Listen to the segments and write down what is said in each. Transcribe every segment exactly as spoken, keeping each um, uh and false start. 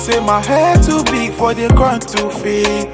say my head too big for the ground to feed.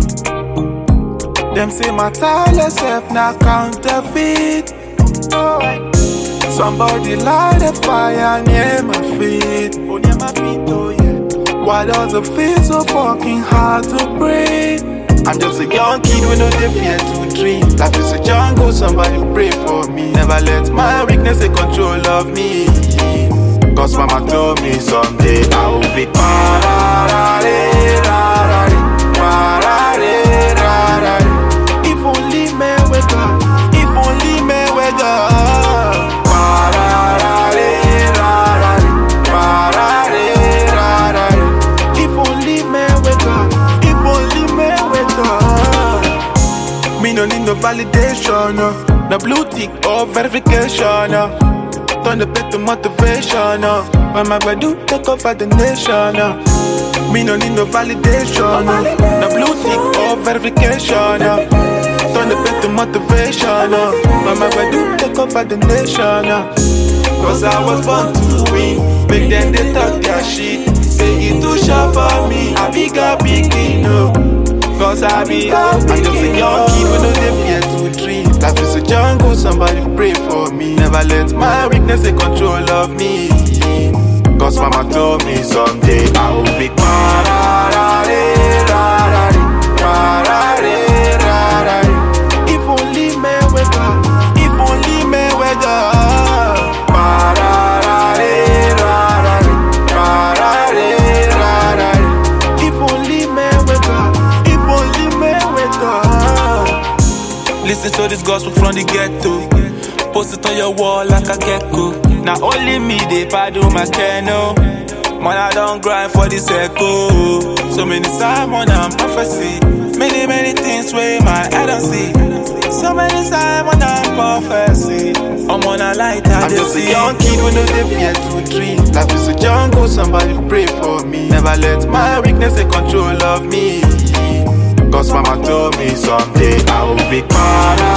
Them say my talent self not counterfeit. Oh. Somebody light a fire near my feet. Oh, near my feet, oh yeah. Why does it feel so fucking hard to breathe? I'm just a young kid with no fear to dream. Life is a jungle, somebody pray for me. Never let my weakness take control of me. Cause mama told me someday I will be pararare, rarare, pararare, rarare. If only me wake up, if only me wake up. Pararare, rarare, pararare, rarare. If only me wake up, if only me wake up. Me no need no validation, no, no blue tick or verification, no. Turn the bed to motivation, uh. When my do take over the nation, uh. Me no need no validation, uh. No blue tick or verification, uh. Turn the bed to motivation, uh. When my do take over the nation, uh. Cause I was born to win. Make them they talk their shit. Say it too sharp for me. I be got big no. Cause I be I'm just a young kid with no fear to dream. Life is a jungle, somebody pray for me. Never let my weakness take control of me. Cause mama told me someday I will be pararare, rarare, pararare, rarare. If only me wake up, if only me wake up. Pararare, rarare, pararare, rarare. If only me wake up, if only me wake up. Listen to this gospel from the ghetto. Post it on your wall like a gecko. Now only me they paddle my canoe. Man, I don't grind for this echo. So many Simon and prophecy. Many, many things where my head don't see. So many Simon and prophecy. I'm on a light, I I'm just see. A young kid with no fear to dream. Life is a jungle, somebody pray for me. Never let my weakness take control of me. Cause mama told me someday I will be paranoid.